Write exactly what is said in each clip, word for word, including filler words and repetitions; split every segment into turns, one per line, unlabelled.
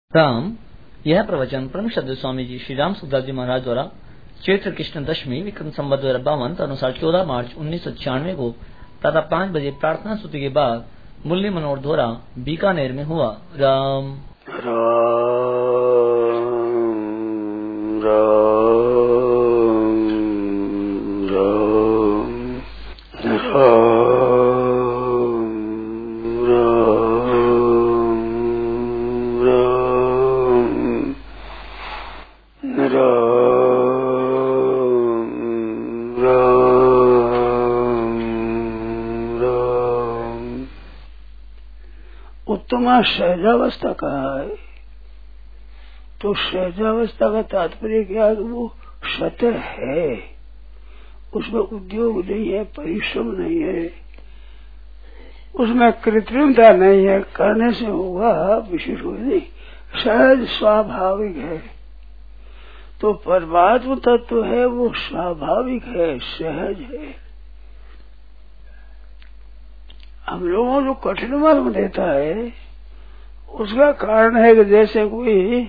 राम। यह प्रवचन परम श्रद्धेय स्वामी जी श्री राम सुखदास जी महाराज द्वारा चैत्र कृष्ण दशमी विक्रम संवत दो हजार बावन अनुसार चौदह मार्च उन्नीस सौ छियानवे को प्रातः पाँच बजे प्रार्थना स्तुति के बाद मुरली मनोहर द्वारा बीकानेर में हुआ। राम
राम राम राम उत्तमा सहजावस्था कहा है तो सहजावस्था का तात्पर्य क्या है? वो सत्य है, उसमें उद्योग नहीं है, परिश्रम नहीं है, उसमें कृत्रिमता नहीं है, करने से होगा विशेष हो नहीं, सहज स्वाभाविक है। तो परमात्म तत्व है वो स्वाभाविक है, सहज है। हम लोगों को जो कठिन मालूम देता है उसका कारण है कि जैसे कोई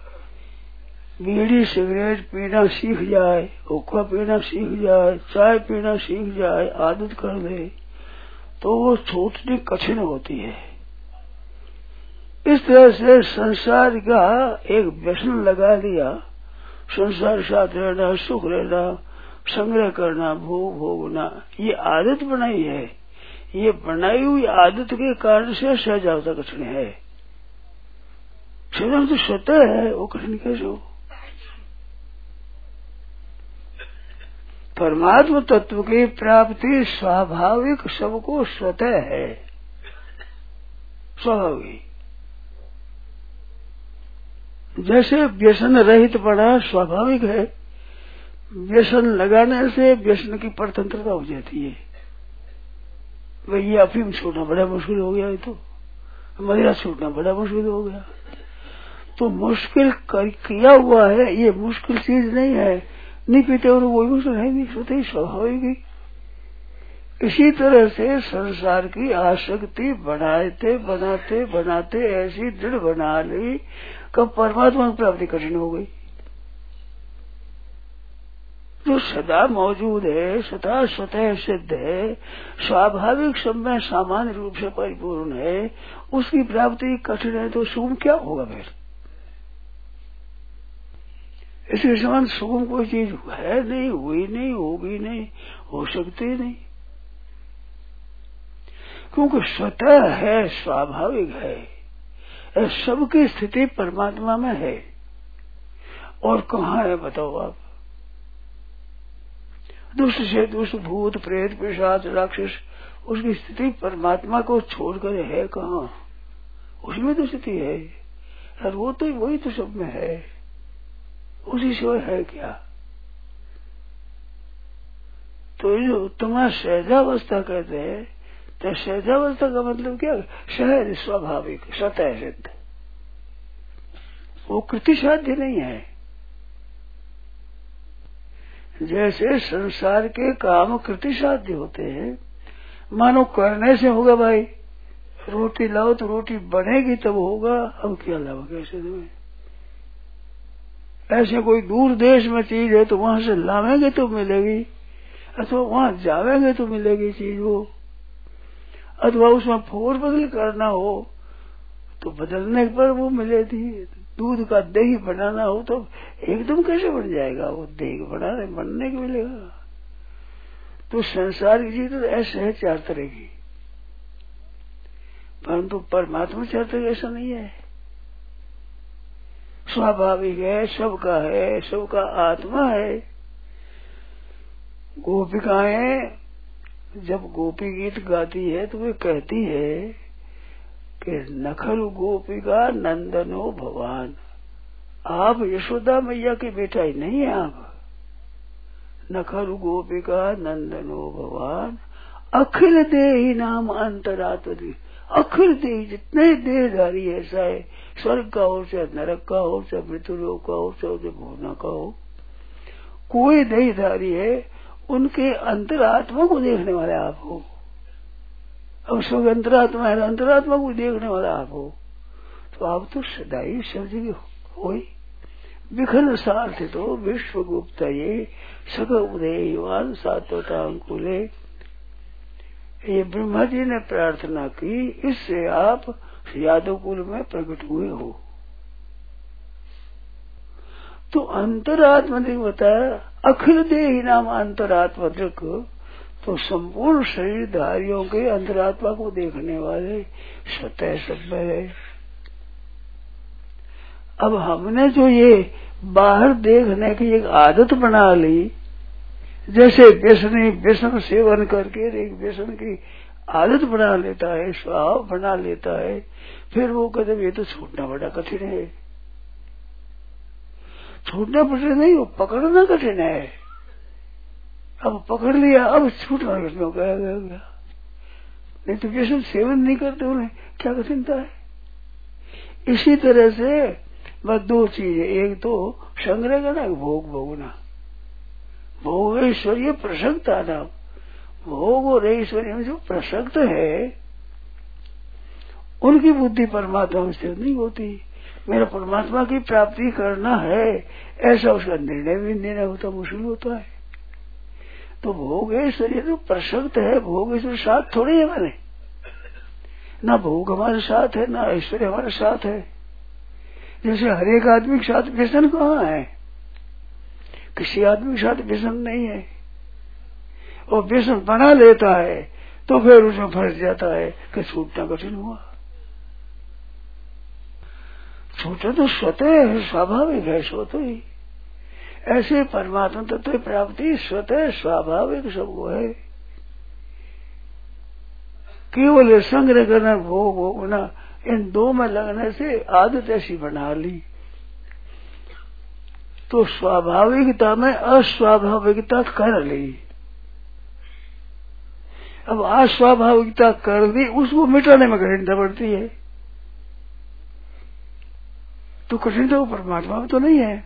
बीड़ी सिगरेट पीना सीख जाए, हुक्का पीना सीख जाए, चाय पीना सीख जाए, आदत कर दे तो वो छूटनी कठिन होती है। इस तरह से संसार का एक व्यसन लगा दिया, संसार साथ रहना, सुख रहना, संग्रह करना, भोग भोगना, ये आदत बनाई है। ये बनाई हुई आदत के कारण से सहजावस्था कठिन है। सहजावस्था तो स्वतः है, वो कठिन कैसे हो? परमात्म तत्व की प्राप्ति स्वाभाविक सबको स्वतः है, स्वाभाविक। जैसे व्यसन रहित पड़ा स्वाभाविक है, व्यसन लगाने से व्यसन की परतंत्रता हो जाती है। भाई ये अफीम छोड़ना बड़ा मुश्किल हो गया है, तो मदिरा छोड़ना बड़ा मुश्किल हो गया। तो मुश्किल किया हुआ है, ये मुश्किल चीज नहीं है। नहीं पीते और वही मुश्किल है नहीं, स्वतः ही स्वाभाविक। इसी तरह से संसार की आसक्ति बनाते बनाते बनाते ऐसी दृढ़ बना ली कि परमात्मा की प्राप्ति कठिन हो गई। जो सदा मौजूद है, सदा स्वतः सिद्ध है, स्वाभाविक सब में सामान्य रूप से परिपूर्ण है, उसकी प्राप्ति कठिन है तो सुगम क्या होगा फिर? इसके समान सुगम कोई चीज है नहीं, हुई नहीं, होगी नहीं, हो सकती नहीं, क्योंकि स्वतः है, स्वाभाविक है। सबकी स्थिति परमात्मा में है। और कहाँ है बताओ आप? दुष्ट से दुष्ट भूत प्रेत पिशाच राक्षस, उसकी स्थिति परमात्मा को छोड़कर है कहाँ? उसमें तो स्थिति है, और वो तो वही तो सब में है, उसी से है क्या? तो ये उत्तमा सहजावस्था कहते हैं, तो सहजावस्था का मतलब क्या? सहज स्वाभाविक स्वतः सिद्ध, वो कृति साध्य नहीं है। जैसे संसार के काम कृति साध्य होते हैं, मानो करने से होगा, भाई रोटी लाओ तो रोटी बनेगी तब होगा, अब क्या लाओ कैसे तुम्हें? ऐसे कोई दूर देश में चीज है तो वहां से लावेंगे तो मिलेगी, अथवा वहां जावेंगे तो मिलेगी चीज वो, अथवा उसमें फोर बदल करना हो तो बदलने पर वो मिलेगी। दूध का दही बनाना हो तो एकदम कैसे बन जाएगा? वो दही बनाने बनने के मिलेगा। तो संसार की चीज तो ऐसे है चार तरह की, परंतु परमात्मा चार तरह ऐसा नहीं है, स्वाभाविक है, सबका है, सबका आत्मा है। गोपिकाएं जब गोपी गीत गाती है तो वे कहती है कि नखल गोपिका नंदनो भगवान, आप यशोदा मैया के बेटा ही नहीं है आप। नखल गोपिका नंदनो भगवान, अखिल देही नाम अंतरात्म, अखिल देही जितने देहधारी ऐसा है, स्वर्ग का हो चाहे नरक का हो चाहे मृत्युलोक का हो चाहे भुवना का हो, कोई देहधारी है, उनके अंतरात्मा को देखने वाले आप हो। अब सब अंतरात्मा है, अंतरात्मा को देखने वाला आप हो, तो आप तो सदाई सब जगह हो ही। विघन सार्थ तो विश्व गुप्त ये सग उदयवान सातोता अंकुले। ये ब्रह्मा जी ने प्रार्थना की, इससे आप यादव कुल में प्रकट हुए हो। तो अंतरात्मा ने बताया अखिल देही नाम अंतरात्मा दृक, तो संपूर्ण शरीरधारियों के अंतरात्मा को देखने वाले स्वतः सभ्य है। अब हमने जो ये बाहर देखने की एक आदत बना ली, जैसे व्यसनी व्यसन सेवन करके एक व्यसन की आदत बना लेता है, स्वभाव बना लेता है, फिर वो कहते ये तो छूटना बड़ा कठिन है। छूटना कठिन नहीं, वो पकड़ना कठिन है। अब पकड़ लिया, अब छूटना कठिन हो गया गया। नहीं तो व्यसन सेवन नहीं करते उन्हें क्या कठिनता है। इसी तरह से बस दो चीजें, एक तो संग्रह करना, भोग भोगना। भोग ऐश्वर्य प्रसक्ता नाम, भोग और ऐश्वर्य में जो प्रसक्त है उनकी बुद्धि परमात्मा में स्थिर नहीं होती। मेरा परमात्मा की प्राप्ति करना है ऐसा उसका निर्णय भी देना होता मुश्किल होता है। तो भोग ऐश्वर्य जो प्रसक्त है, भोग ऐश्वर्य साथ थोड़े है मैंने, ना भोग हमारे साथ है ना ऐश्वर्य हमारे साथ है। जैसे हर एक आदमी के साथ व्यसन कहाँ है, किसी आदमी के साथ व्यसन नहीं है। और व्यसन बना लेता है तो फिर उसमें फंस जाता है कि छूटना कठिन हुआ। छूटा तो स्वतः है, स्वाभाविक है, स्वतः ही। ऐसे परमात्मा तत्व प्राप्ति स्वतः स्वाभाविक सबको है। केवल संग्रह करना, भोग भोगना, इन दो में लगने से आदत ऐसी बना ली तो स्वाभाविकता में अस्वाभाविकता कर ली। अब अस्वाभाविकता कर दी, उसको मिटाने में कठिनता पड़ती है। तो कठिनता वो परमात्मा में तो नहीं है।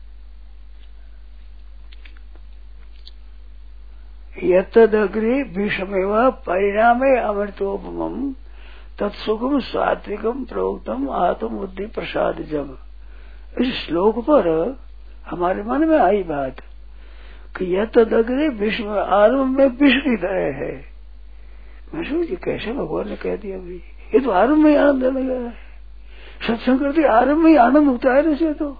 यतदग्रे भीषमेवा परिणामे अमृतोपमम् तत्सुखम सात्विकम प्रोक्तम आत्म बुद्धि प्रसाद। जब इस श्लोक पर हमारे मन में आई बात कि यतदग्रे विश्व में आरंभ में विष की तरह है, मैं सोची कैसे भगवान ने कह दिया भाई, ये तो आरंभ में आनंद देने लगा है। सत्संग करते आरंभ में आनंद होता है वैसे तो,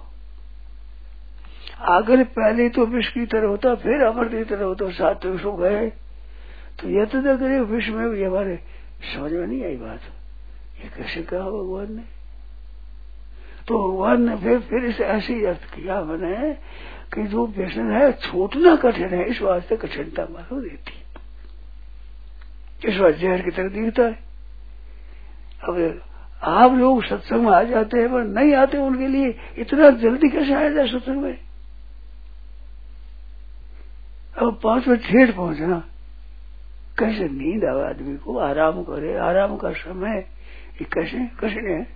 आगे पहले तो विष की तरह होता, फिर अमृत की तरह होता, सात्विक सुख है। तो यतदग्रे विश्व में भी हमारे समझ में नहीं आई बात, ये कैसे कहा भगवान ने। तो भगवान ने फिर फिर इसे ऐसे ही अर्थ किया मैंने कि जो व्यसन है छूटना कठिन है, इस वास्ते कठिनता मालूम देती, इस बात जहर की तरह दिखता है। अब आप लोग सत्संग में आ जाते हैं पर नहीं आते, उनके लिए इतना जल्दी कैसे आया जाए सत्संग में। अब पांच बजे ठेठ पहुंचना, कैसे नींद आवे आदमी को, आराम करे, आराम का समय ये कैसे कठिन है।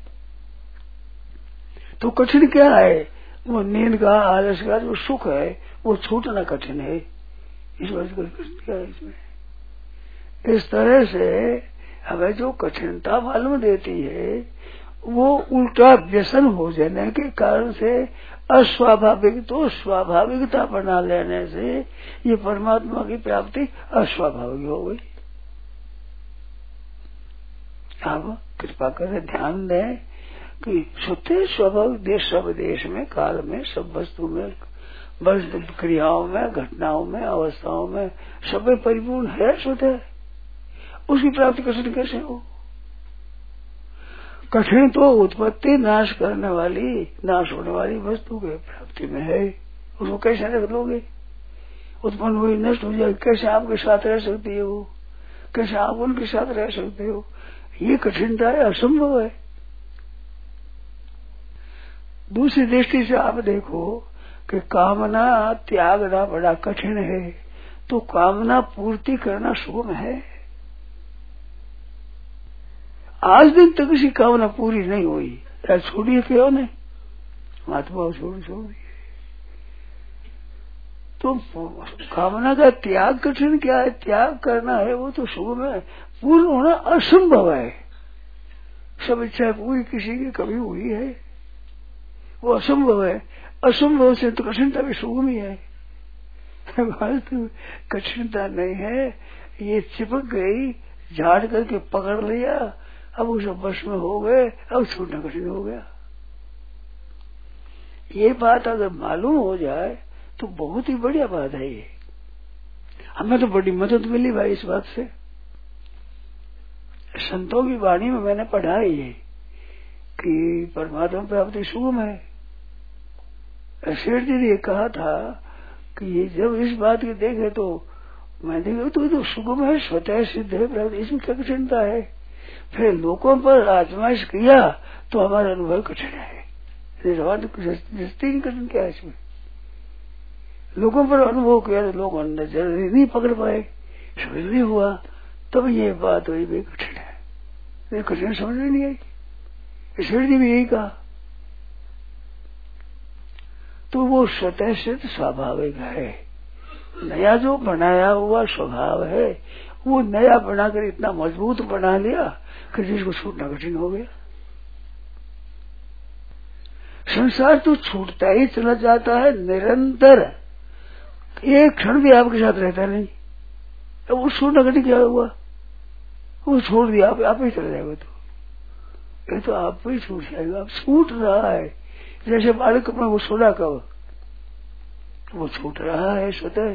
तो कठिन क्या है, वो नींद का आलस का जो सुख है वो छूटना कठिन है। इस वजह से कठिन क्या है इसमें। इस तरह से हमें जो कठिनता मालूम देती है वो उल्टा व्यसन हो जाने के कारण से अस्वाभाविक तो स्वाभाविकता बना लेने से ये परमात्मा की प्राप्ति अस्वाभाविक हो गई। अब कृपा कर ध्यान दें कि शुद्ध स्वाभाविक देश सब देश में, काल में, सब वस्तु में, वस्तु क्रियाओं में, घटनाओं में, अवस्थाओं में सब में परिपूर्ण है शुद्ध। उसकी प्राप्ति कठिन कैसे हो। कठिन तो उत्पत्ति नाश करने वाली, नाश होने वाली वस्तु के प्राप्ति में है। उसको कैसे रख लोगे, उत्पन्न हुई नष्ट हो जाएगी, कैसे आपके साथ रह सकती है वो, कैसे आप उनके साथ रह सकते हो। ये कठिनता है, असंभव है। दूसरी दृष्टि से आप देखो कि कामना त्यागना बड़ा कठिन है, तो कामना पूर्ति करना सुगम है। आज दिन तक किसी कामना पूरी नहीं हुई, छोड़िए क्यों ने, महात्मा छोड़ छोड़ दिए। तो कामना का त्याग कठिन क्या है, त्याग करना है वो तो सुगम है, पूर्ण होना असंभव है। सब इच्छा पूरी किसी की कभी हुई है? वो असंभव है। असंभव से तो कठिनता भी सुगम ही है। कठिनता नहीं है, ये चिपक गई, झाड़ करके पकड़ लिया, अब उसे बस में हो गए, अब छूटना कठिन हो गया। ये बात अगर मालूम हो जाए तो बहुत ही बढ़िया बात है। ये हमें तो बड़ी मदद मिली भाई इस बात से। संतों की वाणी में मैंने पढ़ा है ये कि परमात्मा प्राप्ति सुगम है। सेठ जी ने कहा था कि जब इस बात की देखे तो मैं देखा तो तो सुगम है, स्वतः सिद्ध है प्राप्ति, इसमें क्या कठिनता है? फिर लोगों पर आजमाइश किया तो हमारा अनुभव कठिन है। कठिन क्या है इसमें? लोगों पर अनुभव किया तो लोग नजर नहीं पकड़ पाए, समझ नहीं हुआ, तब ये बात हुई भी कठिन है। ये कठिन समझ में नहीं आई। ईश्वर जी भी यही कहा। तो वो स्वतः सिद्ध स्वाभाविक है। नया जो बनाया हुआ स्वभाव है वो नया बनाकर इतना मजबूत बना लिया कि जिसको छूटना कठिन हो गया। संसार तो छूटता ही चला जाता है निरंतर, एक क्षण भी आपके साथ रहता नहीं। अब वो छूटना कठिन क्या हुआ? वो छोड़ दिया, आप, आप ही चला जाएगा। तो ये तो आप ही छूट जाएगा। आप छूट रहा है जैसे बालक में वो सोना कब वो छूट रहा है, स्वतः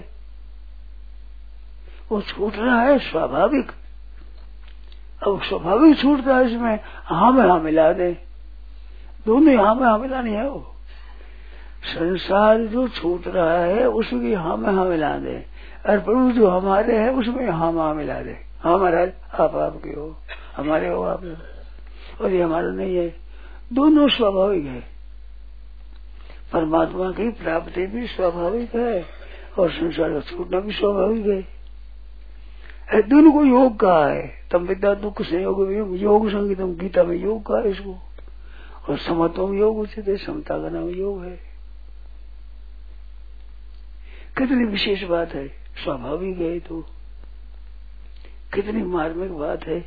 वो छूट रहा है स्वाभाविक। अब स्वाभाविक छूटता है, इसमें हाँ में हाँ मिला दे, दोनों हाँ में हाँ मिलानी है। वो संसार जो छूट रहा है उसमें हाँ में हाँ मिला दे, और प्रभु जो हमारे हैं उसमें हाँ में हाँ मिला दे। हाँ महाराज आप आपके हो, हमारे हो आप, और ये हमारा नहीं है। दोनों स्वाभाविक है। परमात्मा की प्राप्ति भी स्वाभाविक है और संसार का छूटना भी स्वाभाविक है। दोनों को योग कहा है। तम विद्या दुख संयोग योग संगीतम, गीता में योग कहा है इसको। और समत्वम योग उचित है, समता का नाम योग है। कितनी विशेष बात है, स्वाभाविक है तो कितनी मार्मिक बात है।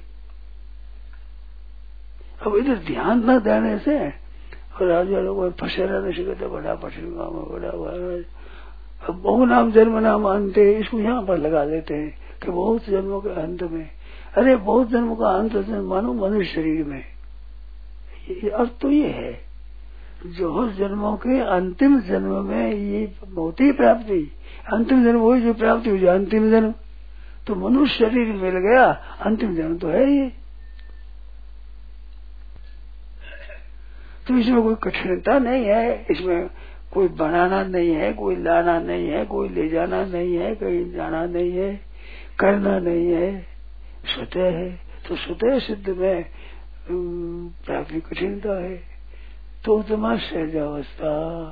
अब इधर ध्यान न देने से और राजा लोग फंसे रहने से कहते बड़ा पठन गाँव में बड़ा बड़ा बहु नाम जन्म नाम अंत, इसको यहाँ पर लगा देते हैं कि बहुत जन्मों के अंत में। अरे बहुत जन्मों का अंत मानो मनुष्य शरीर में, ये अर्थ तो ये है जो जन्मों के अंतिम जन्म में ये होती प्राप्ति, अंतिम जन्म वही जो प्राप्ति हो जाए अंतिम जन्म, तो मनुष्य शरीर मिल गया, अंतिम जन्म तो है ये। तो इसमें कोई कठिनता नहीं है, इसमें कोई बनाना नहीं है, कोई लाना नहीं है, कोई ले जाना नहीं है, कहीं जाना नहीं है, करना नहीं है, स्वतः है। तो स्वतः सिद्ध में प्राप्ति कठिनता है। तो तुम्हारा सहजावस्था,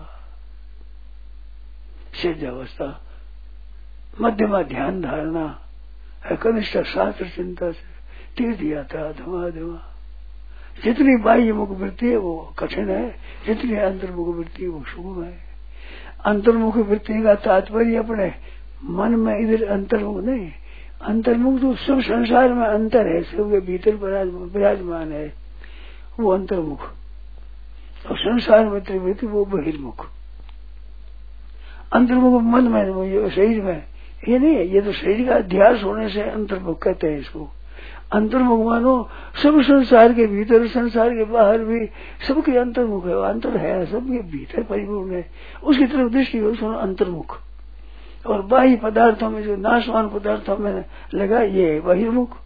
सहजावस्था, मध्यमा ध्यान धारणा, कनिष्ठ शास्त्र चिंता से तीर्थ यात्रा धमाधमा। जितनी बाह्य मुख वृत्ति है वो कठिन है, जितनी अंतर्मुख वृत्ति है वो सुगम है। अंतर्मुख वृत्ति का तात्पर्य अपने मन में इधर अंतर्मुख नहीं, अंतर्मुख तो सब संसार में अंतर है, सबके भीतर विराजमान है वो अंतर्मुख, और संसार में त्रिवृत्ति वो बहिर्मुख। अंतर्मुख मन में शरीर में ये नहीं है, ये तो शरीर का अध्यास होने से अंतर्मुख कहते हैं इसको। अंतर्मुख मानो सब संसार के भीतर संसार के बाहर भी सबके अंतर्मुख है, अंतर है, सबके भीतर परिपूर्ण है, उसकी तरफ दृष्टि हो सुनो अंतर्मुख। और बाह्य पदार्थों में जो नाशवान पदार्थों में लगा ये बहिर्मुख।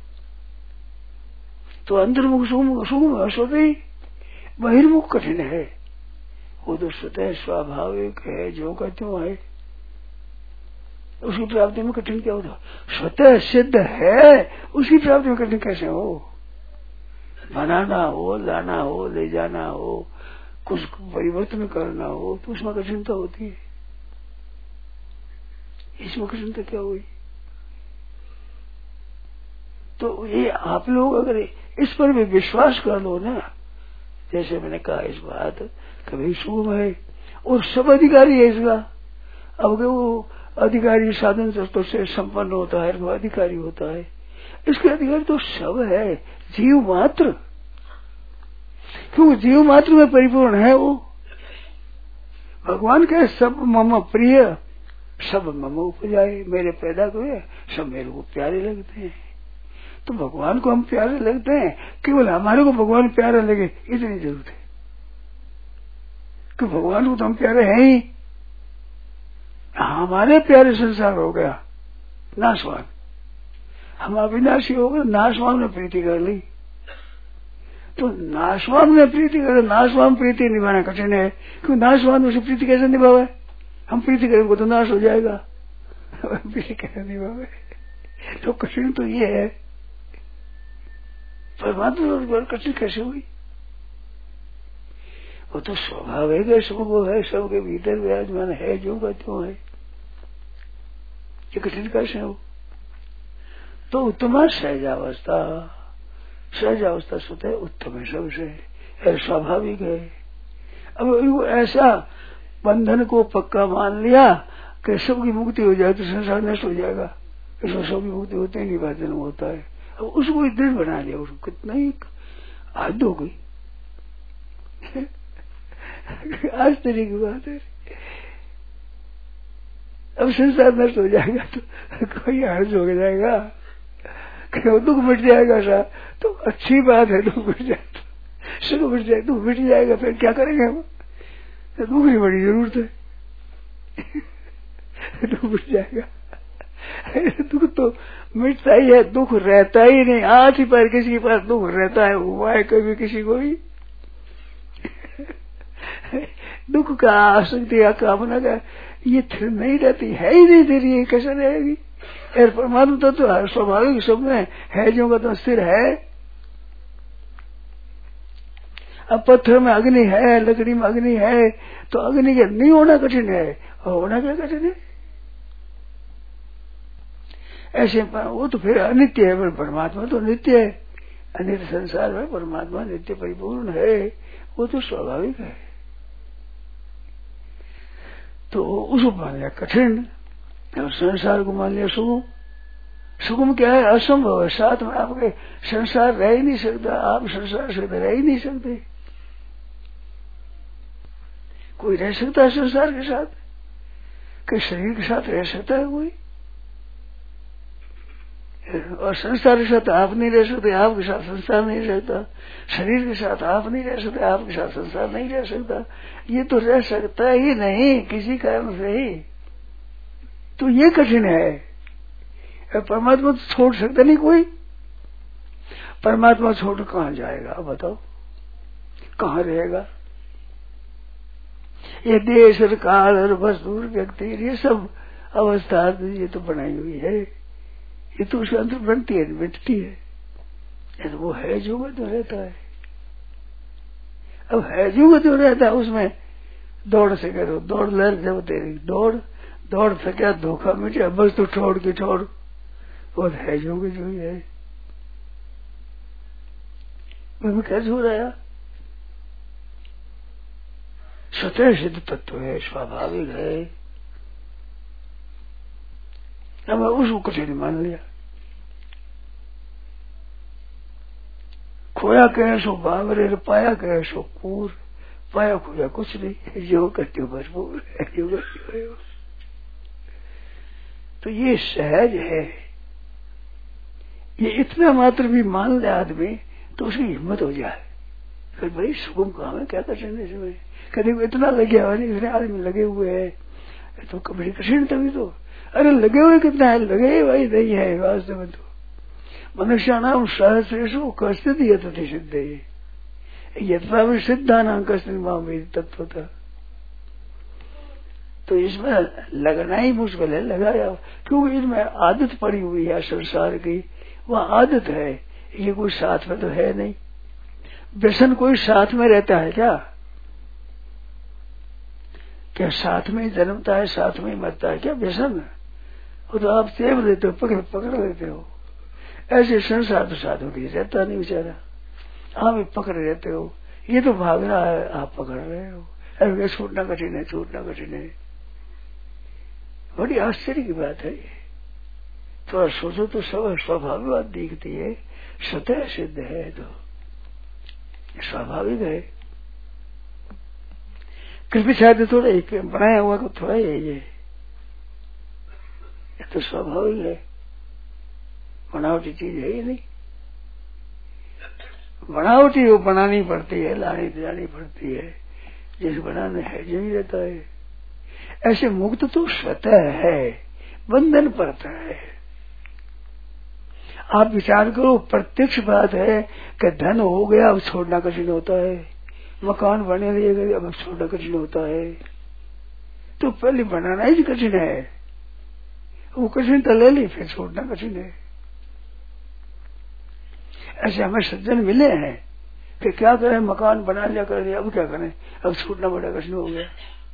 तो अंतर्मुख सुगम स्वतः, बहिर्मुख कठिन है, वो तो स्वतः स्वाभाविक है, जो का त्यों है। उसकी प्राप्ति में कठिन क्या होता? स्वतः सिद्ध है, उसकी प्राप्ति में कठिन कैसे हो? बनाना हो, लाना हो, ले जाना हो, कुछ परिवर्तन करना हो तो उसमें कठिनता होती है। इसमें कठिनता क्या हुई? तो ये आप लोग अगर इस पर भी विश्वास कर लो ना, जैसे मैंने कहा इस बात कभी शुभ है और सब अधिकारी है इसका। अब वो अधिकारी साधन शस्त्रों से संपन्न होता है, वो अधिकारी होता है, इसके अधिकारी तो सब है, जीव मात्र क्योंकि जीव मात्र में परिपूर्ण है वो। भगवान कहे सब मम प्रिय सब मम उपजाए, मेरे पैदा हुए सब मेरे को प्यारे लगते हैं। तो भगवान को हम प्यारे लगते हैं, केवल हमारे को भगवान प्यारा लगे इतनी जरूरत है कि भगवान को तो हम प्यारे हैं ही। हमारे प्यारे संसार हो गया नाशवान, हम अविनाशी हो गए, नाशवान में प्रीति कर ली। तो नाशवान में प्रीति करे, नाशवान प्रीति निभाना कठिन है, क्यों नाशवान उसे प्रीति कैसे निभावे? हम प्रीति करेंगे तो नाश हो जाएगा, प्रीति कैसे निभावे? तो कठिन तो ये है। परमात्मा कठिन कैसे हुई? वो तो स्वभाव है, सबको है, सबके भीतर विराजमान है, जो का त्यों है। ये कठिन कैसे हो? तो उत्तम सहजावस्था, सहजावस्था स्वतः उत्तम है, सबसे है, स्वाभाविक है। अब ऐसा बंधन को पक्का मान लिया कि सबकी मुक्ति हो जाए तो संसार नष्ट हो जाएगा, इसमें सबकी मुक्ति होते ही नहीं, बात जन्म होता है। अब उसको दृढ़ बना लिया, उसको कितना ही हद हो गई। आज तरह की बात है, अब संसार नष्ट हो जाएगा तो कोई हर्ज हो जाएगा, दुख मिट जाएगा सा तो अच्छी बात है, दुख मिट जाए तो सुख मिट जाए, दुख मिट जाएगा फिर क्या करेंगे हम? दुख की बड़ी जरूरत है, दुख मिट जाएगा। दुख तो मिटता ही है, दुख रहता ही नहीं। आज ही पर किसी के पास दुख रहता है, हुआ है कभी किसी को ही? दुख का आसक्ति या कामना का ये फिर नहीं रहती है ही नहीं, तेरी ये कैसे रहेगी? यार परमात्मा तो, तो स्वाभाविक सब में है, जो का तो स्थिर है। अब पत्थर में अग्नि है, लकड़ी में अग्नि है, तो अग्नि के नहीं होना कठिन है, और होना क्या कठिन है? ऐसे वो तो फिर अनित्य है, पर परमात्मा तो नित्य है। अनित्य संसार में परमात्मा नित्य परिपूर्ण है, वो तो स्वाभाविक है। तो उसको मान लिया कठिन, और संसार को मान लिया सुगम। सुगम क्या है? असंभव है, साथ में आपके संसार रह ही नहीं सकता, आप संसार से रह ही नहीं सकते। कोई रह सकता है संसार के साथ? कि शरीर के साथ रह सकता है कोई? और संसार के साथ आप नहीं रह सकते, आपके साथ संसार नहीं रहता। शरीर के साथ आप नहीं रह सकते, आपके साथ संसार नहीं रह सकता। ये तो रह सकता ही नहीं किसी कारण से ही, तो ये कठिन है। परमात्मा तो छोड़ सकता नहीं कोई। परमात्मा छोड़ कहाँ जाएगा? बताओ कहाँ रहेगा? ये देश और काल और वस्तु व्यक्ति, ये सब अवस्था ये तो बनाई हुई है, ये तो उसके अंदर बनती है, मिटती है। ये तो वो है जो में तो रहता है। अब है जो में तो रहता है, उसमें दौड़ से करो, दौड़ लड़ जब तेरी दौड़ दौड़ सके, धोखा मिटे, बस तो छोड़ के छोड़, वो है जो में जो ही है। मैं कैसे हो रहा? स्वतः सिद्ध तत्व है, स्वाभाविक है। अब उसको कठिन मान लिया। खोया कहे सो बावरे, पाया कहे सो कूर, पाया खोया कुछ नहीं, जो करते हो भरपूर है, जो करते हो। तो ये सहज है, ये इतना मात्र भी मान ले आदमी तो उसकी हिम्मत हो जाए। फिर भाई सुगम काम है, क्या कठिन है इसमें? कभी इतना लगे हुआ नहीं, इतने आदमी लगे हुए है तो कभी कठिन तभी तो। अरे लगे हुए कितना है? लगे भाई नहीं है वास्तव में। तो मनुष्य नाम सहस्रेशु कश्चित् यतते सिद्धे, यथा भी सिद्धा नाम कश्चित् मां वेद तत्व था। तो इसमें लगना ही मुश्किल है, लगाया क्योंकि इसमें आदत पड़ी हुई है संसार की, वह आदत है, ये कोई साथ में तो है नहीं। व्यसन कोई साथ में रहता है क्या? क्या साथ में जन्मता है, साथ में मरता है क्या व्यसन? वो तो आप सेव लेते हो, पकड़ पकड़ लेते हो। ऐसे संसार तो साथ में रहता नहीं बेचारा, आप भी पकड़ रहते हो। ये तो भाग रहा है, आप पकड़ रहे हो। अरे छूटना कठिन है, छूटना कठिन है, बड़ी आश्चर्य की बात है ये। थोड़ा सोचो तो सब स्वाभाविक बात दिखती है, स्वतः सिद्ध है। तो स्वाभाविक है। कृपया शायद थोड़ा एक बनाया हुआ को थोड़ा ही है ये, ये तो स्वाभाविक है, बनावटी चीज है ही नहीं। बनावटी वो बनानी पड़ती है, लानी जानी पड़ती है, जिसे बनाना है जो ही रहता है। ऐसे मुक्त तो स्वतः है, बंधन पड़ता है। आप विचार करो, प्रत्यक्ष बात है कि धन हो गया अब छोड़ना कठिन होता है, मकान बने लिए गए अब छोड़ना कठिन होता है, तो पहले बनाना ही कठिन है, वो कठिन तो ले ली फिर छोड़ना कठिन है। ऐसे हमें सज्जन मिले हैं कि क्या करें, मकान बना लिया कर दिया, अब क्या करें, अब छूटना बड़ा कठिन हो गया।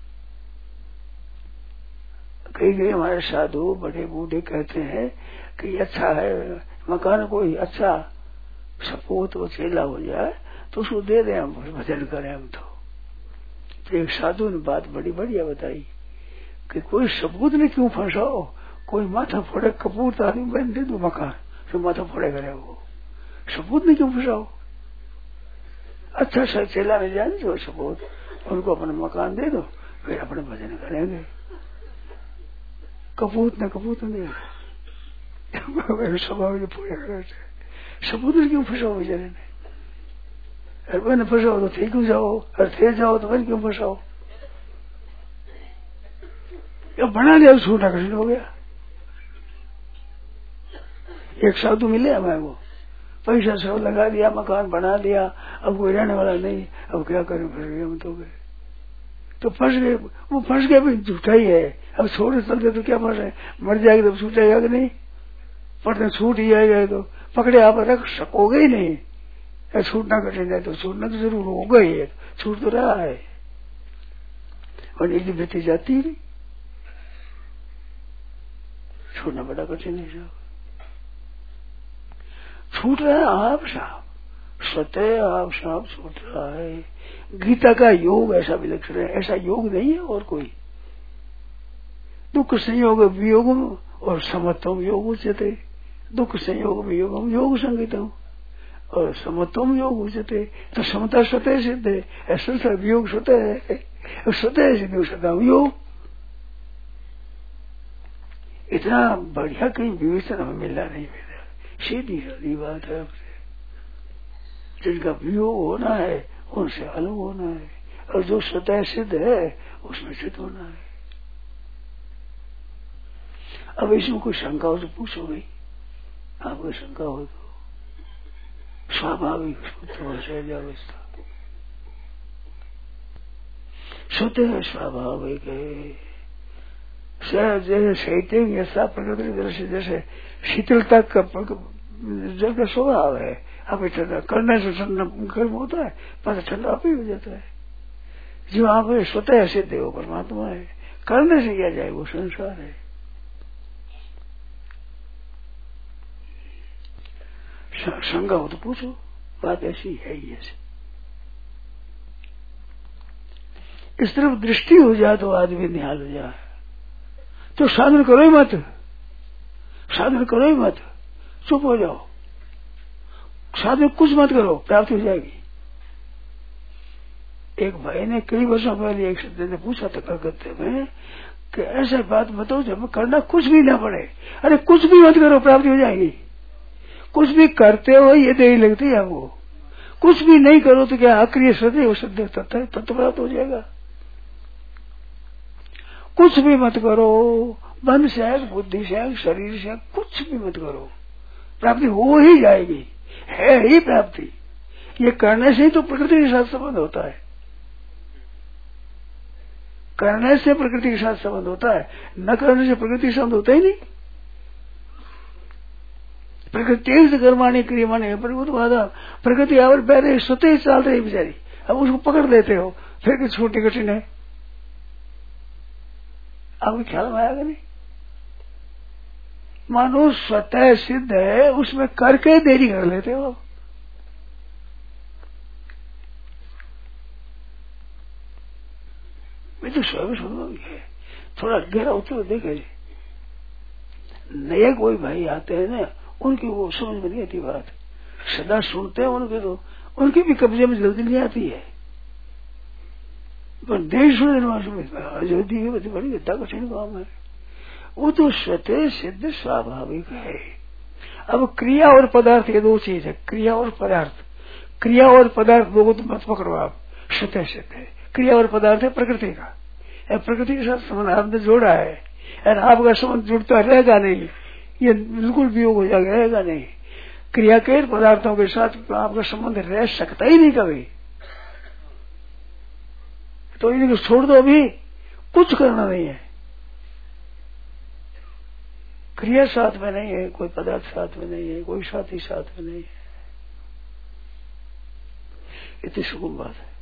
कई कई हमारे साधु बड़े बूढ़े कहते हैं कि अच्छा है मकान, कोई अच्छा सपूत वो चेला हो जाए तो उसको दे दें, हम भजन करें हम। तो, तो एक साधु ने बात बड़ी बढ़िया बताई कि कोई सपूत ने क्यों फंसाओ, कोई माथा फोड़े कपूर आदमी बन दे दो मकान, तो माथा फोड़े करे, वो सपूत ने क्यों फंसाओ। अच्छा सा चेला ने जान जो सपूत, उनको अपना मकान दे दो, फिर अपने भजन करेंगे। कपूत ने कपूत ने स्वभाव पूरे करे, सपूत ने क्यों फंसाओ बेचारे ने, अरे न फंसाओ तो थे क्यों जाओ, अरे थे जाओ तो मैंने क्यों फंसाओ। या बना लिया छूटा कठिन हो गया। एक साधु मिले हमें, वो पैसा सब लगा दिया, मकान बना दिया, अब कोई रहने वाला नहीं, अब क्या करें, फंस गए हम तो गए, तो फंस गए। वो फंस गए भी झूठा ही है, अब छोड़ चल गए तो क्या फंसे, मर जाएगा तो छूटेगा कि नहीं, पढ़ने छूट ही जाएगा तो पकड़े आप रख सकोगे ही नहीं। छूटना कठिन है तो छूटना तो जरूर होगा ही, छूट तो रहा है, और निजी वृत्ति जाती ही नहीं, छूटना बड़ा कठिन है साहब। छूट रहा है आप साहब, स्वतः आप साहब छूट रहा है। गीता का योग ऐसा विलक्षण है, ऐसा योग नहीं है और कोई। दुख संयोग वियोगम और समत्वम योग उच्यते, दुख संयोग वियोगम योग संगीतम और समत्वम योग उच्यते। तो समता स्वतः सिद्ध है, ऐसा वियोग स्वतः है, स्वतः सिद्ध सदा योग। इतना बढ़िया कहीं विवेचन हमें मिलना नहीं मिला, सीधी साधी बात है। जिनका वियोग होना है उनसे अलग होना है, और जो स्वतः सिद्ध है उसमें सिद्ध होना है। अब इसमें कोई शंका हो तो पूछो भाई, आपको शंका हो तो स्वाभाविक सहजावस्था स्वतः स्वाभाविक है। जैसे शैत्य ऐसा प्रकृति दृश्य, जैसे शीतलता का जल का स्वभाव है, आप ठंडा करने से ठंडा गर्म होता है, पर ठंडा आप ही हो जाता है। जो आप स्वतः सिद्ध हो परमात्मा है, करने से किया जाए वो संसार है। शंका हो तो पूछो, बात ऐसी है ही ऐसी। इस तरफ दृष्टि हो जाए तो आदमी निहाल हो जाए, तो साधन करो ही मत, साधन करो ही मत, चुप हो जाओ, साधन कुछ मत करो, प्राप्ति हो जाएगी। एक भाई ने कई वर्षों पहले एक सज्जन ने पूछा था कलकत्ते में कि ऐसा बात बताओ जब करना कुछ भी ना पड़े। अरे कुछ भी मत करो, प्राप्ति हो जाएगी। कुछ भी करते हो ये देरी लगती है वो, कुछ भी नहीं करो तो क्या अक्रिय सदैव सदैव तत्व तत्व प्राप्त हो जाएगा। कुछ भी मत करो, मन से बुद्धि से शरीर से कुछ भी मत करो, प्राप्ति हो ही जाएगी, है ही प्राप्ति। ये करने से ही तो प्रकृति के साथ संबंध होता है, करने से प्रकृति के साथ संबंध होता है, न करने से प्रकृति के संबंध होता ही नहीं। प्रकृति से कर्माणी क्रियमाणी प्रकृति प्रकृति और पहले स्वतः ही चल रही बेचारी, अब उसको पकड़ लेते हो, फिर छोटी कठिन है। आपको ख्याल में आएगा नहीं, मानो स्वतः सिद्ध है, उसमें करके देरी कर लेते हो। मैं तो स्वयं सुनो है, थोड़ा गहरा उतर देखे। नए कोई भाई आते हैं ना, उनकी वो समझ में नहीं आती बात, सदा सुनते हैं उनके तो उनकी भी कब्जे में जल्दी नहीं आती है। पर देश अयोध्या की बड़ी गद्दा कठिन काम है। वो तो स्वतः सिद्ध स्वाभाविक है। अब क्रिया और पदार्थ ये दो चीज है, क्रिया और पदार्थ। क्रिया और पदार्थ दो तो मत पकड़ो आप, स्वतः सिद्ध है। क्रिया और पदार्थ है प्रकृति का, प्रकृति के साथ संबंध आपने जोड़ा है और आपका संबंध जुड़ता रहेगा नहीं, ये बिल्कुल वियोग हो जाएगा, रहेगा नहीं। क्रिया के पदार्थों के साथ आपका संबंध रह सकता ही नहीं कभी। तो इनको छोड़ दो, अभी कुछ करना नहीं है। क्रिया साथ में नहीं है, कोई पदार्थ साथ में नहीं है, कोई साथी साथ में नहीं है। इतनी सुकून बात है।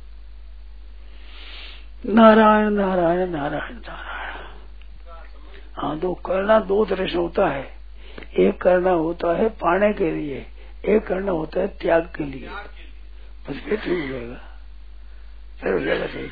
नारायण नारायण नारायण नारायण। हाँ, दो करना दो तरह से होता है। एक करना होता है पाने के लिए, एक करना होता है त्याग के लिए। बस फिर ठीक हो जाएगा, फिर हो जाएगा ठीक।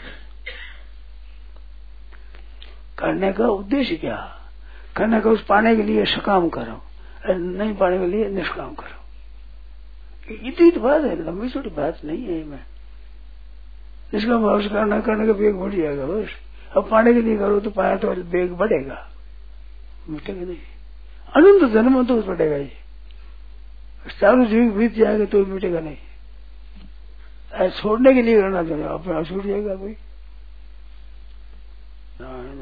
करने का उद्देश्य क्या? करने का उस पाने के लिए सकाम करो, नहीं पाने के लिए निष्काम करो। इतनी तो बात है, लंबी छोटी बात नहीं है। मैं इसका भाव करना करने का वेग बढ़ जाएगा बस। अब पाने के लिए करो तो पाया तो वेग बढ़ेगा, मिटेगा नहीं। अनंत जन्म तो बढ़ेगा ये, चारों जीव बीत जाएगा तो मिटेगा नहीं। छोड़ने के लिए करना चाहिए, अपना छूट जाएगा कोई।